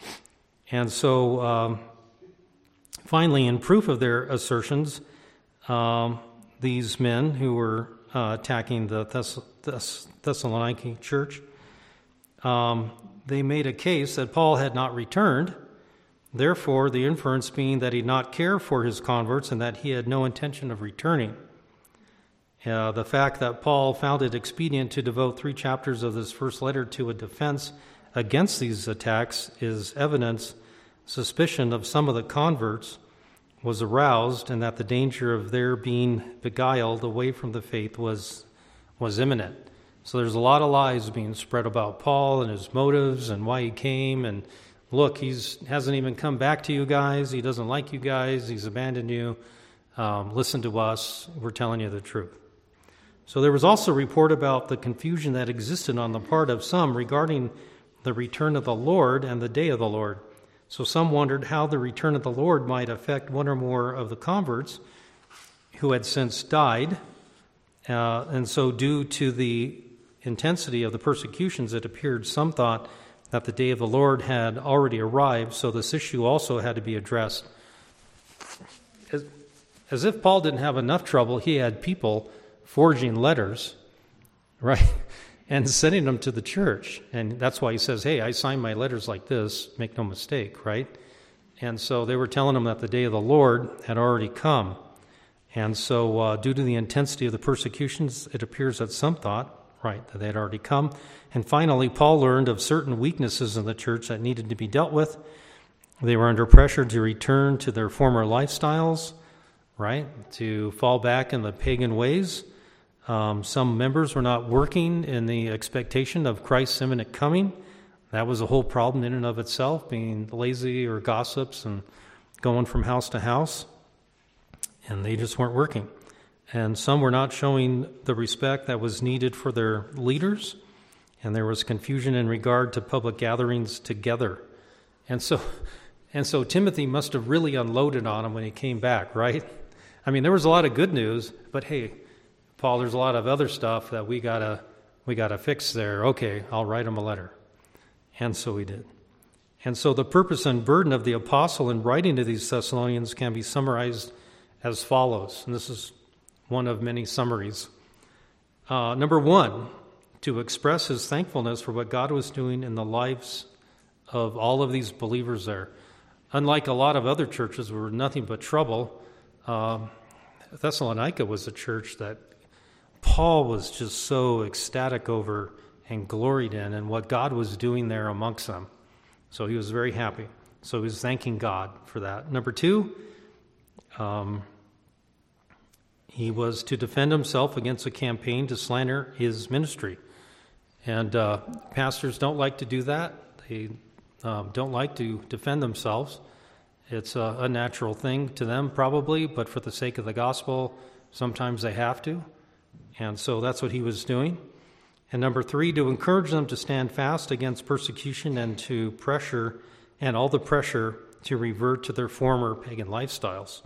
And so, um, finally, in proof of their assertions, um, these men who were uh, attacking the Thess- Thess- Thessaloniki church, um, they made a case that Paul had not returned, therefore the inference being that he did not care for his converts and that he had no intention of returning. Uh, the fact that Paul found it expedient to devote three chapters of this first letter to a defense against these attacks is evidence suspicion of some of the converts was aroused, and that the danger of their being beguiled away from the faith was was imminent. So there's a lot of lies being spread about Paul and his motives and why he came. And look, he's hasn't even come back to you guys. He doesn't like you guys. He's abandoned you. Um, listen to us. We're telling you the truth. So there was also a report about the confusion that existed on the part of some regarding the return of the Lord and the day of the Lord. So some wondered how the return of the Lord might affect one or more of the converts who had since died. Uh, and so due to the intensity of the persecutions, it appeared some thought that the day of the Lord had already arrived, so this issue also had to be addressed. As, as if Paul didn't have enough trouble, he had people forging letters, right, and sending them to the church. And that's why he says, hey, I sign my letters like this, make no mistake, right? And so they were telling him that the day of the Lord had already come. And so uh, due to the intensity of the persecutions, it appears that some thought, right, that they had already come. And finally, Paul learned of certain weaknesses in the church that needed to be dealt with. They were under pressure to return to their former lifestyles, right, to fall back in the pagan ways. Um, some members were not working in the expectation of Christ's imminent coming. That was a whole problem in and of itself, being lazy or gossips and going from house to house. And they just weren't working. And some were not showing the respect that was needed for their leaders. And there was confusion in regard to public gatherings together. And so, and so Timothy must have really unloaded on him when he came back, right? I mean, there was a lot of good news, but hey, Paul, there's a lot of other stuff that we gotta we gotta fix there. Okay, I'll write him a letter. And so he did. And so the purpose and burden of the apostle in writing to these Thessalonians can be summarized as follows. And this is one of many summaries. Uh, number one, to express his thankfulness for what God was doing in the lives of all of these believers there. Unlike a lot of other churches where nothing but trouble, um, Thessalonica was a church that Paul was just so ecstatic over and gloried in and what God was doing there amongst them. So he was very happy. So he was thanking God for that. Number two, um, he was to defend himself against a campaign to slander his ministry. And uh, pastors don't like to do that. They um, don't like to defend themselves. It's a, a natural thing to them probably, but for the sake of the gospel, sometimes they have to. And so that's what he was doing. And number three, to encourage them to stand fast against persecution and to pressure, and all the pressure to revert to their former pagan lifestyles.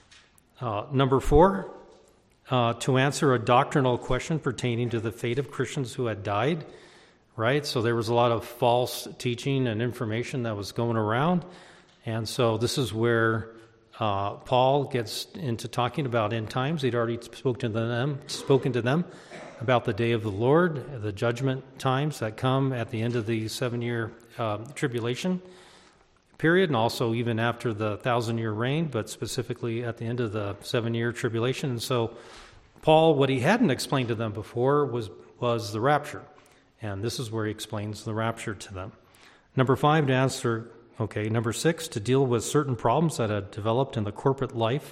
Uh, number four, uh, to answer a doctrinal question pertaining to the fate of Christians who had died, right? So there was a lot of false teaching and information that was going around. And so this is where uh, Paul gets into talking about end times. He'd already spoken to them, spoken to them about the day of the Lord, the judgment times that come at the end of the seven-year uh, tribulation period, and also even after the thousand-year reign, but specifically at the end of the seven-year tribulation. And so Paul, what he hadn't explained to them before was, was the rapture. And this is where he explains the rapture to them. Number five, to answer, okay, number six, to deal with certain problems that had developed in the corporate life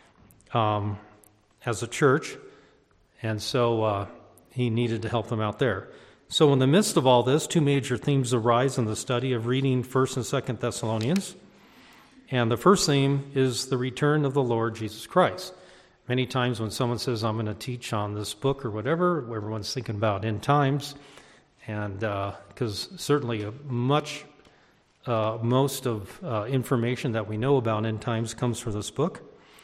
um, as a church. And so uh, he needed to help them out there. So in the midst of all this, two major themes arise in the study of reading First and Second Thessalonians. And the first theme is the return of the Lord Jesus Christ. Many times when someone says, I'm going to teach on this book or whatever, everyone's thinking about end times. And because uh, certainly much, uh, most of uh, information that we know about end times comes from this book.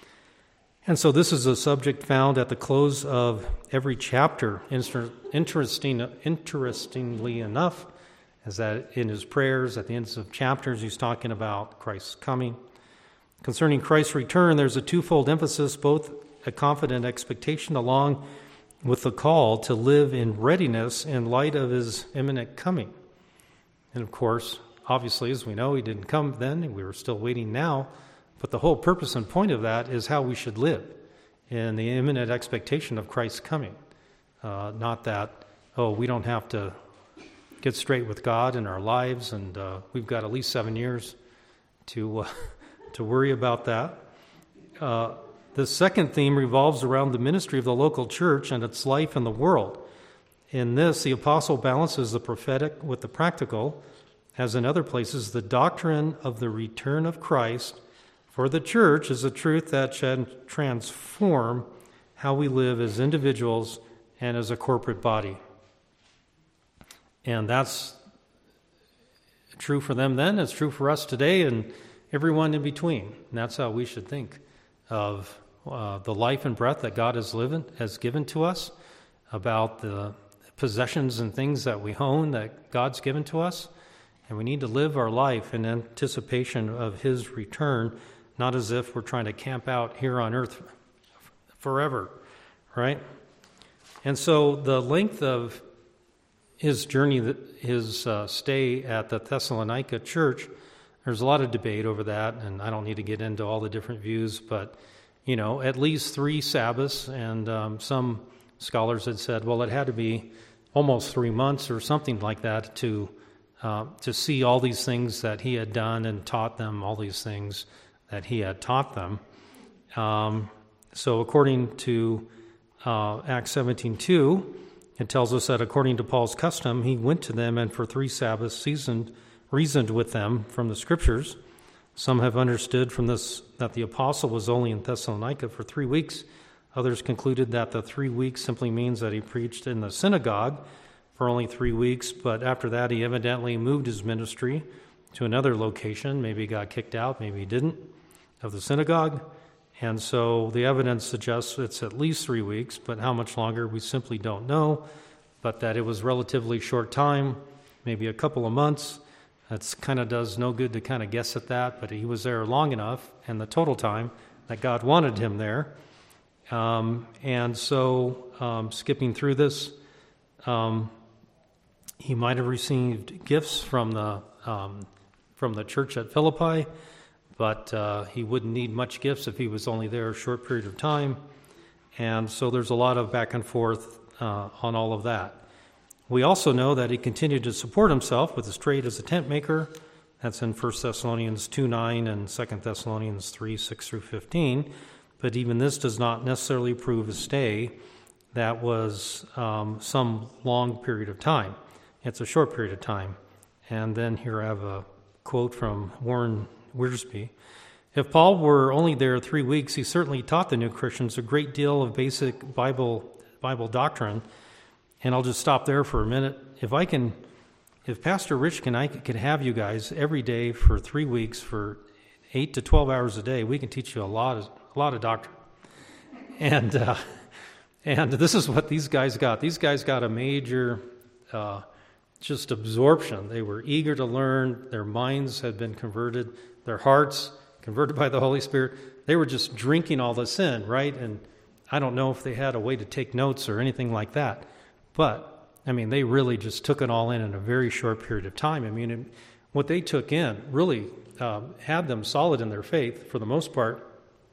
And so this is a subject found at the close of every chapter. Inter- interesting, interestingly enough, is that in his prayers at the ends of chapters, he's talking about Christ's coming. Concerning Christ's return, there's a twofold emphasis, both a confident expectation along with the call to live in readiness in light of his imminent coming. And of course, obviously, as we know, he didn't come then, we were still waiting now. But the whole purpose and point of that is how we should live in the imminent expectation of Christ's coming. Uh, not that, oh, we don't have to get straight with God in our lives, and uh, we've got at least seven years to uh, to worry about that. Uh, the second theme revolves around the ministry of the local church and its life in the world. In this, the apostle balances the prophetic with the practical, as in other places, the doctrine of the return of Christ for the church is a truth that should transform how we live as individuals and as a corporate body. And that's true for them then, it's true for us today, and everyone in between. And that's how we should think of uh, the life and breath that God has, lived, has given to us, about the possessions and things that we own that God's given to us. And we need to live our life in anticipation of His return, not as if we're trying to camp out here on earth forever, right? And so the length of his journey, his uh, stay at the Thessalonica church, there's a lot of debate over that, and I don't need to get into all the different views, but, you know, at least three Sabbaths, and um, some scholars had said, well, it had to be almost three months or something like that to uh, to see all these things that he had done and taught them, all these things that he had taught them. Um, so according to uh, Acts seventeen two, it tells us that according to Paul's custom, he went to them and for three Sabbaths seasoned, reasoned with them from the Scriptures. Some have understood from this that the apostle was only in Thessalonica for three weeks. Others concluded that the three weeks simply means that he preached in the synagogue for only three weeks, but after that he evidently moved his ministry to another location. Maybe he got kicked out, maybe he didn't, of the synagogue. And so the evidence suggests it's at least three weeks, but how much longer we simply don't know, but that it was relatively short time, maybe a couple of months. That kind of does no good to kind of guess at that, but he was there long enough, and the total time that God wanted him there. Um, and so, um, skipping through this, um, he might have received gifts from the um, from the church at Philippi, but uh, he wouldn't need much gifts if he was only there a short period of time. And so there's a lot of back and forth uh, on all of that. We also know that he continued to support himself with his trade as a tent maker. That's in First Thessalonians two nine and Second Thessalonians three six through fifteen. But even this does not necessarily prove a stay that was um, some long period of time. It's a short period of time. And then here I have a quote from Warren Wiersbe. If Paul were only there three weeks, he certainly taught the new Christians a great deal of basic Bible Bible doctrine. And I'll just stop there for a minute. If I can, if Pastor Rich and I could have you guys every day for three weeks for eight to twelve hours a day, we can teach you a lot of a lot of doctrine. And uh, and this is what these guys got. These guys got a major uh, just absorption. They were eager to learn. Their minds had been converted. Their hearts converted by the Holy Spirit. They were just drinking all this in, right? And I don't know if they had a way to take notes or anything like that. But, I mean, they really just took it all in in a very short period of time. I mean, it, what they took in really uh, had them solid in their faith for the most part,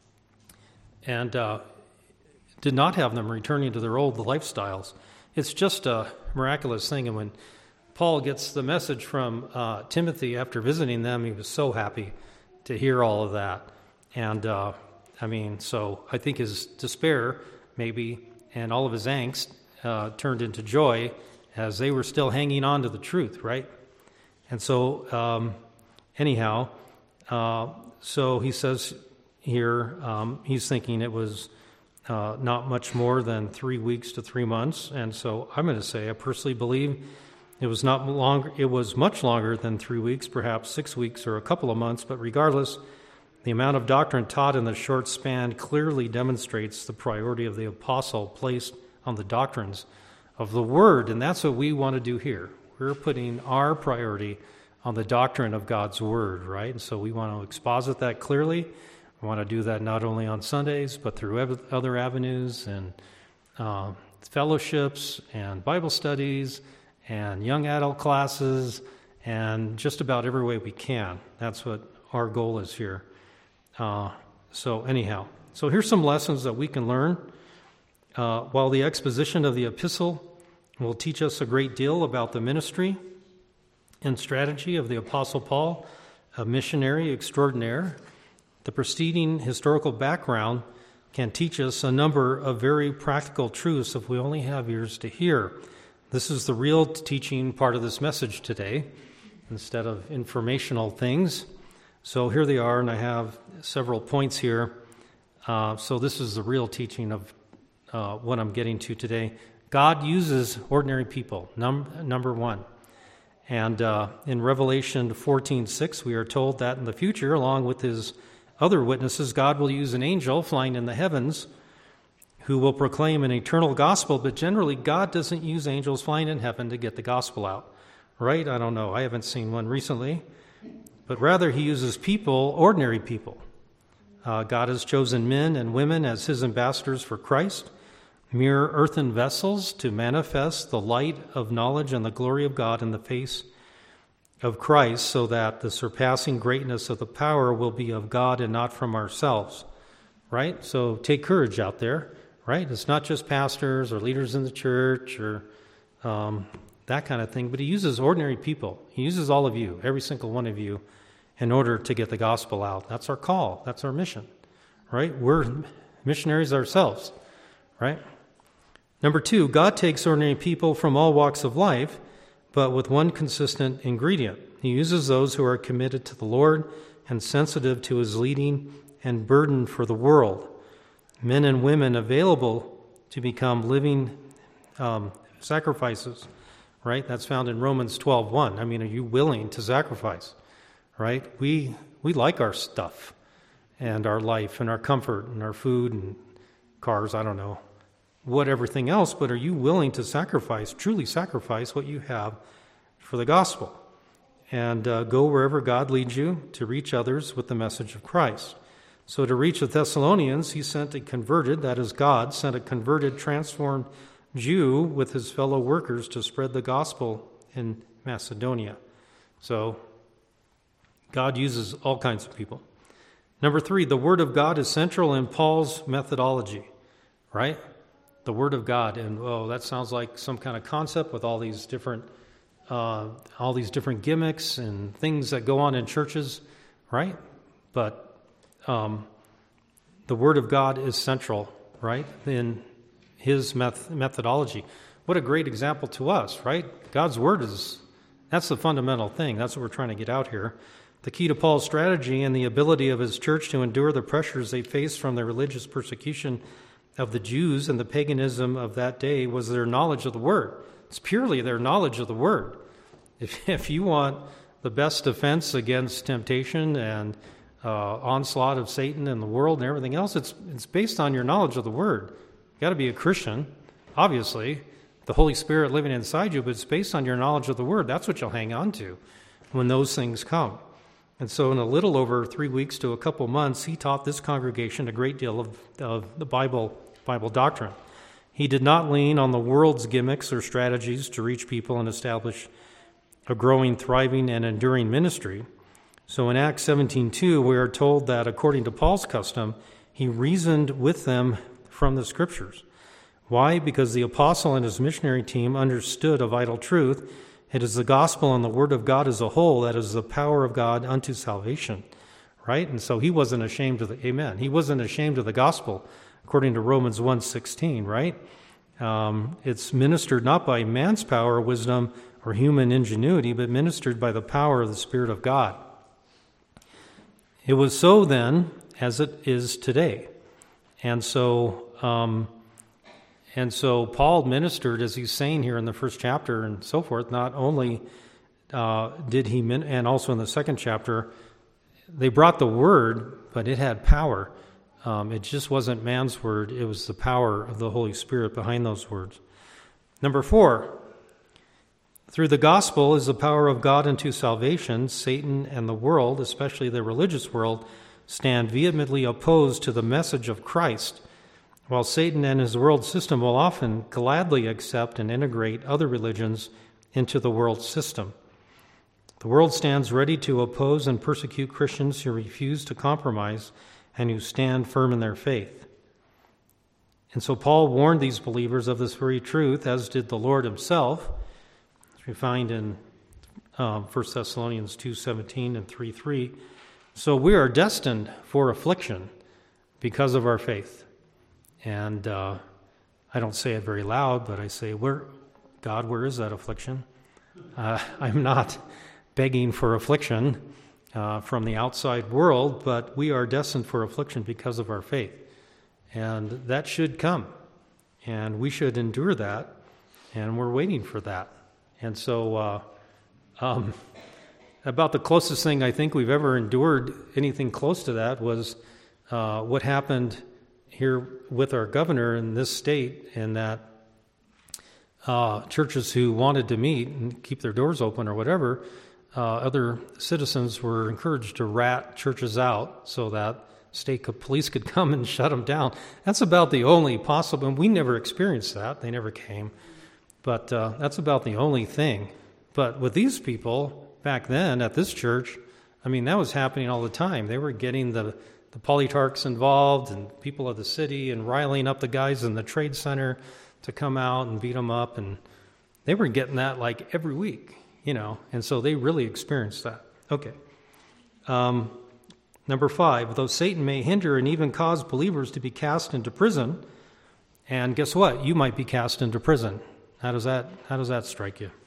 and uh, did not have them returning to their old lifestyles. It's just a miraculous thing. And when Paul gets the message from uh, Timothy after visiting them, he was so happy to hear all of that. And, uh, I mean, so I think his despair, maybe, and all of his angst uh, turned into joy as they were still hanging on to the truth, right? And so, um, anyhow, uh, so he says here, um, he's thinking it was uh, not much more than three weeks to three months. And so I'm going to say I personally believe it was not longer. It was much longer than three weeks, perhaps six weeks or a couple of months. But regardless, the amount of doctrine taught in the short span clearly demonstrates the priority of the apostle placed on the doctrines of the Word. And that's what we want to do here. We're putting our priority on the doctrine of God's Word, right? And so we want to exposit that clearly. We want to do that not only on Sundays, but through other avenues and uh, fellowships and Bible studies and young adult classes and just about every way we can. That's what our goal is here. Uh, so anyhow, so here's some lessons that we can learn. Uh, while the exposition of the epistle will teach us a great deal about the ministry and strategy of the Apostle Paul, a missionary extraordinaire, the preceding historical background can teach us a number of very practical truths if we only have ears to hear. This is the real teaching part of this message today, instead of informational things. So here they are, and I have several points here. Uh, so this is the real teaching of uh, what I'm getting to today. God uses ordinary people, num- number one. And uh, in Revelation fourteen six, we are told that in the future, along with his other witnesses, God will use an angel flying in the heavens who will proclaim an eternal gospel. But generally, God doesn't use angels flying in heaven to get the gospel out, right? I don't know. I haven't seen one recently. But rather, he uses people, ordinary people. Uh, God has chosen men and women as his ambassadors for Christ, mere earthen vessels to manifest the light of knowledge and the glory of God in the face of Christ, so that the surpassing greatness of the power will be of God and not from ourselves, right? So take courage out there, right? It's not just pastors or leaders in the church or um, that kind of thing, but he uses ordinary people. He uses all of you, every single one of you, in order to get the gospel out. That's our call. That's our mission, right? We're missionaries ourselves, right? Number two, God takes ordinary people from all walks of life, but with one consistent ingredient. He uses those who are committed to the Lord and sensitive to his leading and burden for the world. Men and women available to become living um, sacrifices, right? That's found in Romans twelve one. I mean, are you willing to sacrifice, right? We we like our stuff and our life and our comfort and our food and cars, I don't know, what everything else, but are you willing to sacrifice, truly sacrifice what you have for the gospel and uh, go wherever God leads you to reach others with the message of Christ? So to reach the Thessalonians, he sent a converted, that is God, sent a converted, transformed Jew with his fellow workers to spread the gospel in Macedonia. So God uses all kinds of people. Number three, the Word of God is central in Paul's methodology, right? The Word of God, and oh, that sounds like some kind of concept with all these different, uh, all these different gimmicks and things that go on in churches, right? But um, the Word of God is central, right, in his meth- methodology. What a great example to us, right? God's Word is, that's the fundamental thing. That's what we're trying to get out here. The key to Paul's strategy and the ability of his church to endure the pressures they faced from the religious persecution of the Jews and the paganism of that day was their knowledge of the Word. It's purely their knowledge of the Word. If, if you want the best defense against temptation and uh, onslaught of Satan and the world and everything else, it's it's based on your knowledge of the Word. You've got to be a Christian, obviously, the Holy Spirit living inside you, but it's based on your knowledge of the Word. That's what you'll hang on to when those things come. And so in a little over three weeks to a couple months, he taught this congregation a great deal of, of the Bible Bible doctrine. He did not lean on the world's gimmicks or strategies to reach people and establish a growing, thriving, and enduring ministry. So in Acts seventeen two, we are told that according to Paul's custom, he reasoned with them from the Scriptures. Why? Because the apostle and his missionary team understood a vital truth. It is the gospel and the Word of God as a whole that is the power of God unto salvation, right? And so he wasn't ashamed of the, amen, he wasn't ashamed of the gospel, according to Romans one sixteen, right? Um, it's ministered not by man's power, wisdom, or human ingenuity, but ministered by the power of the Spirit of God. It was so then as it is today. And so um, and so Paul ministered, as he's saying here in the first chapter and so forth, not only uh, did he, min- and also in the second chapter, they brought the word, but it had power. Um, it just wasn't man's word. It was the power of the Holy Spirit behind those words. Number four, through the gospel is the power of God unto salvation. Satan and the world, especially the religious world, stand vehemently opposed to the message of Christ, while Satan and his world system will often gladly accept and integrate other religions into the world system. The world stands ready to oppose and persecute Christians who refuse to compromise and who stand firm in their faith. And so Paul warned these believers of this very truth, as did the Lord himself, as we find in um, First Thessalonians two seventeen and three three. So we are destined for affliction because of our faith. And uh, I don't say it very loud, but I say, "Where, God, where is that affliction?" Uh, I'm not begging for affliction uh, from the outside world, but we are destined for affliction because of our faith. And that should come. And we should endure that. And we're waiting for that. And so uh, um, about the closest thing I think we've ever endured, anything close to that, was uh, what happened here with our governor in this state, in that uh, churches who wanted to meet and keep their doors open or whatever, uh, other citizens were encouraged to rat churches out so that state police could come and shut them down. That's about the only possible, and we never experienced that. They never came. But uh, that's about the only thing. But with these people back then at this church, I mean, that was happening all the time. They were getting the, the polytarchs involved and people of the city and riling up the guys in the trade center to come out and beat them up. And they were getting that like every week, you know. And so they really experienced that. Okay. Um, number five, though Satan may hinder and even cause believers to be cast into prison, and guess what? You might be cast into prison. How does that, how does that strike you?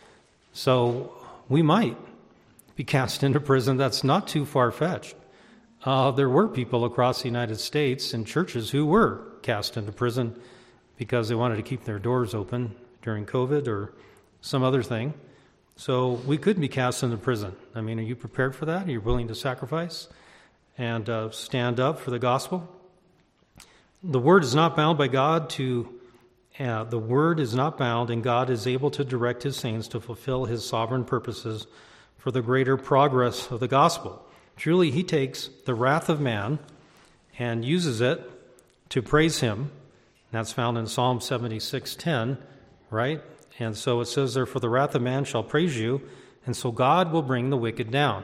So we might be cast into prison. That's not too far-fetched. Uh, there were people across the United States in churches who were cast into prison because they wanted to keep their doors open during COVID or some other thing. So we could be cast into prison. I mean, are you prepared for that? Are you willing to sacrifice and uh, stand up for the gospel? The word is not bound by God to Uh, the word is not bound, and God is able to direct his saints to fulfill his sovereign purposes for the greater progress of the gospel. Truly, he takes the wrath of man and uses it to praise him. That's found in Psalm seventy-six ten, right? And so it says there, "For the wrath of man shall praise you, and so God will bring the wicked down."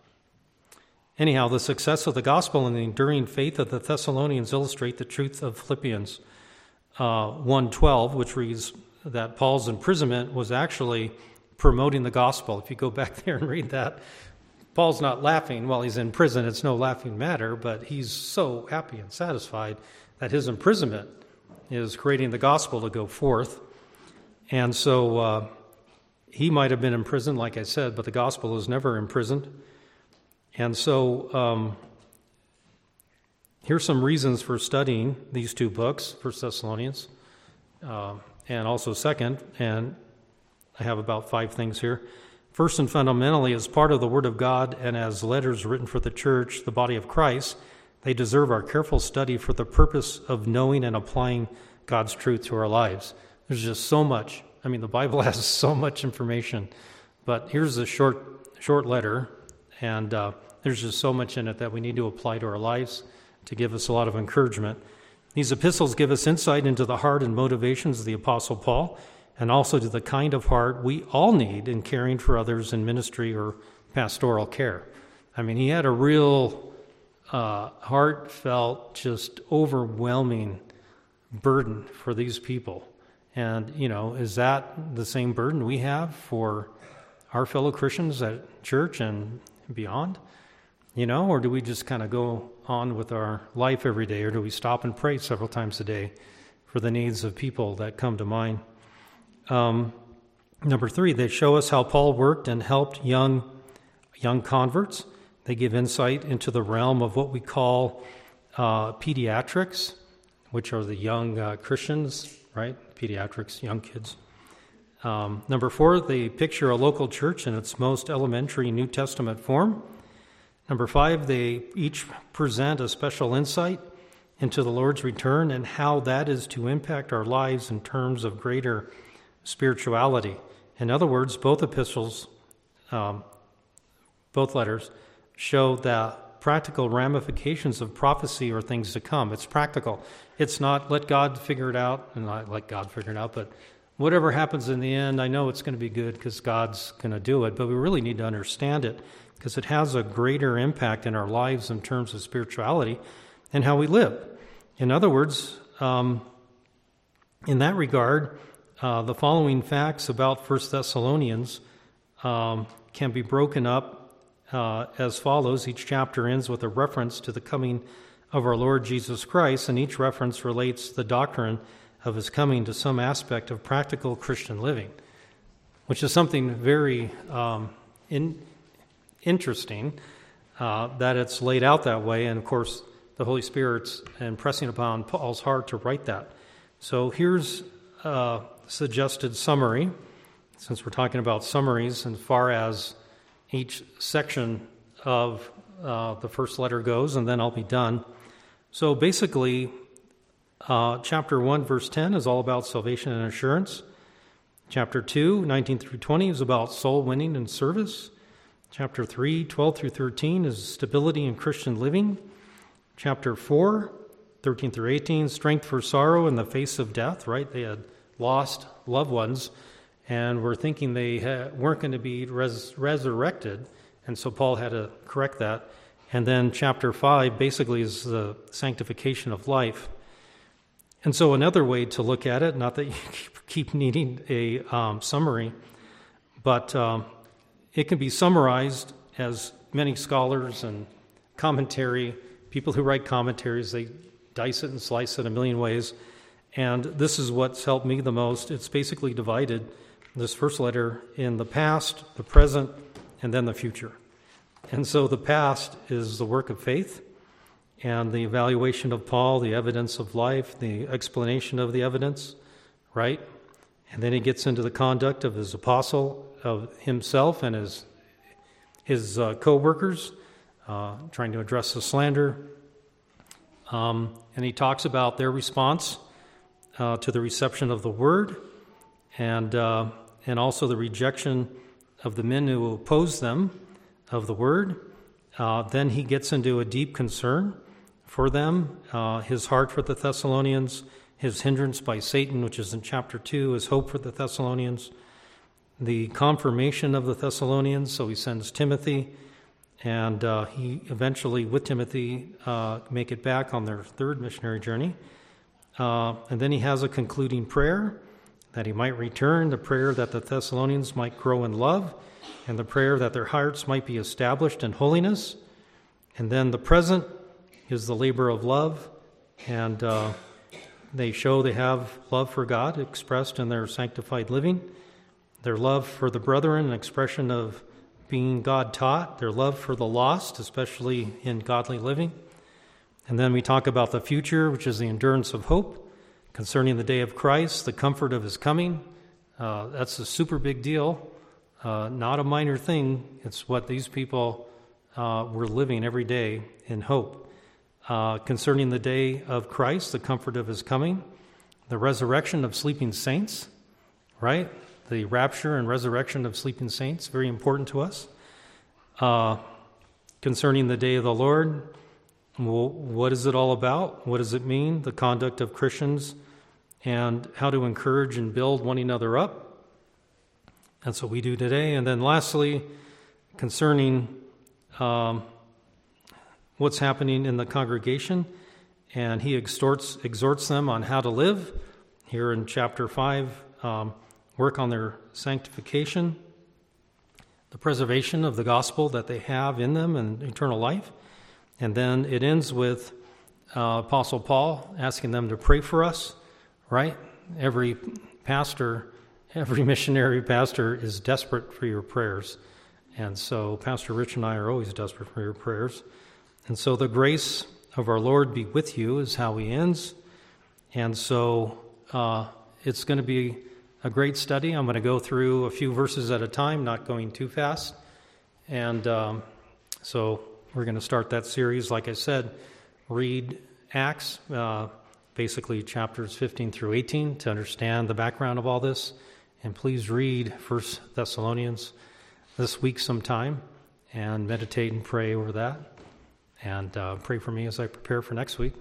Anyhow, the success of the gospel and the enduring faith of the Thessalonians illustrate the truth of Philippians Uh, one twelve, which reads that Paul's imprisonment was actually promoting the gospel. If you go back there and read that, Paul's not laughing while he's in prison. It's no laughing matter, but he's so happy and satisfied that his imprisonment is creating the gospel to go forth. And so uh, he might have been imprisoned, like I said, but the gospel is never imprisoned. And so um, here's some reasons for studying these two books, First Thessalonians, uh, and also Second, and I have about five things here. First and fundamentally, as part of the Word of God and as letters written for the church, the body of Christ, they deserve our careful study for the purpose of knowing and applying God's truth to our lives. There's just so much. I mean, the Bible has so much information, but here's a short, short letter, and uh, there's just so much in it that we need to apply to our lives to give us a lot of encouragement. These epistles give us insight into the heart and motivations of the Apostle Paul, and also to the kind of heart we all need in caring for others in ministry or pastoral care. I mean, he had a real uh, heartfelt, just overwhelming burden for these people. And, you know, is that the same burden we have for our fellow Christians at church and beyond? You know, or do we just kind of go on with our life every day, or do we stop and pray several times a day for the needs of people that come to mind? Um, number three, they show us how Paul worked and helped young young converts. They give insight into the realm of what we call uh, pediatrics, which are the young uh, Christians, right? Pediatrics, young kids. Um, number four, they picture a local church in its most elementary New Testament form. Number five, they each present a special insight into the Lord's return and how that is to impact our lives in terms of greater spirituality. In other words, both epistles, um, both letters, show the practical ramifications of prophecy or things to come. It's practical. It's not let God figure it out, and not let God figure it out, but whatever happens in the end, I know it's going to be good because God's going to do it, but we really need to understand it, because it has a greater impact in our lives in terms of spirituality and how we live. In other words, um, in that regard, uh, the following facts about First Thessalonians um, can be broken up uh, as follows. Each chapter ends with a reference to the coming of our Lord Jesus Christ, and each reference relates the doctrine of his coming to some aspect of practical Christian living, which is something very um, in, interesting, uh, that it's laid out that way, and of course the Holy Spirit's impressing upon Paul's heart to write that. So here's a suggested summary, since we're talking about summaries as far as each section of uh, the first letter goes, and then I'll be done. So basically, uh, chapter one, verse ten is all about salvation and assurance. Chapter two, nineteen through twenty, is about soul winning and service. Chapter three, twelve through thirteen, is stability in Christian living. Chapter four, thirteen through eighteen, strength for sorrow in the face of death, right? They had lost loved ones and were thinking they ha- weren't going to be res- resurrected, and so Paul had to correct that. And then chapter five basically is the sanctification of life. And so another way to look at it, not that you keep needing a um, summary, but um, it can be summarized as many scholars and commentary, people who write commentaries, they dice it and slice it a million ways. And this is what's helped me the most. It's basically divided, this first letter, in the past, the present, and then the future. And so the past is the work of faith and the evaluation of Paul, the evidence of life, the explanation of the evidence, right? And then he gets into the conduct of his apostle, of himself and his his uh, co-workers, uh, trying to address the slander. Um, and he talks about their response uh, to the reception of the word, and uh, and also the rejection of the men who oppose them of the word. Uh, then he gets into a deep concern for them, uh, his heart for the Thessalonians, his hindrance by Satan, which is in chapter two, his hope for the Thessalonians, the confirmation of the Thessalonians, so he sends Timothy, and uh, he eventually, with Timothy, uh, make it back on their third missionary journey. Uh, and then he has a concluding prayer that he might return, the prayer that the Thessalonians might grow in love, and the prayer that their hearts might be established in holiness. And then the present is the labor of love, and uh, they show they have love for God expressed in their sanctified living, their love for the brethren, an expression of being God-taught, their love for the lost, especially in godly living. And then we talk about the future, which is the endurance of hope, concerning the day of Christ, the comfort of his coming. Uh, that's a super big deal, uh, not a minor thing. It's what these people uh, were living every day in hope. Uh, concerning the day of Christ, the comfort of his coming, the resurrection of sleeping saints, right? The rapture and resurrection of sleeping saints, very important to us. Uh, concerning the day of the Lord, well, what is it all about? What does it mean? The conduct of Christians and how to encourage and build one another up. That's what we do today. And then lastly, concerning um, what's happening in the congregation, and he exhorts exhorts them on how to live. Here in chapter five, um, work on their sanctification, the preservation of the gospel that they have in them and eternal life. And then it ends with uh, Apostle Paul asking them to pray for us, right? Every pastor, every missionary pastor is desperate for your prayers. And so Pastor Rich and I are always desperate for your prayers. And so the grace of our Lord be with you is how he ends. And so uh, it's going to be a great study. I'm going to go through a few verses at a time, not going too fast. And um, so we're going to start that series. Like I said, read Acts, uh, basically chapters fifteen through eighteen, to understand the background of all this. And please read First Thessalonians this week sometime and meditate and pray over that. And uh, pray for me as I prepare for next week.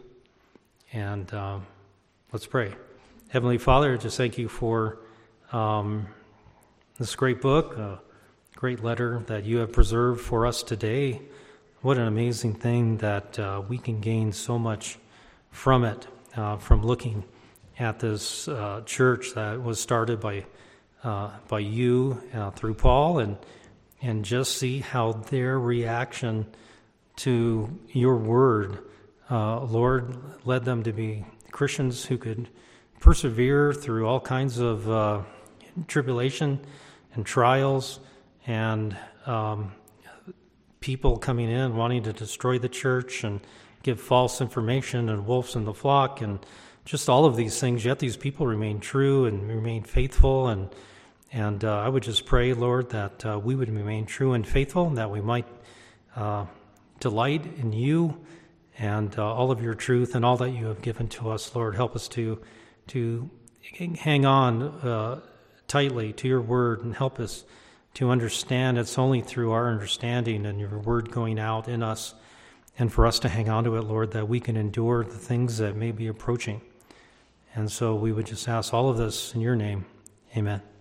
And uh, let's pray. Heavenly Father, I just thank you for um, this great book, a great letter that you have preserved for us today. What an amazing thing that uh, we can gain so much from it, uh, from looking at this uh, church that was started by uh, by you uh, through Paul, and and just see how their reaction to your word, uh, Lord, led them to be Christians who could persevere through all kinds of uh, tribulation and trials, and um, people coming in wanting to destroy the church and give false information, and wolves in the flock, and just all of these things. Yet these people remain true and remain faithful, and and uh, I would just pray, Lord, that uh, we would remain true and faithful, and that we might uh, delight in you and uh, all of your truth and all that you have given to us. Lord, help us to to hang on uh, tightly to your word, and help us to understand it's only through our understanding and your word going out in us, and for us to hang on to it, Lord, that we can endure the things that may be approaching. And so we would just ask all of this in your name. Amen.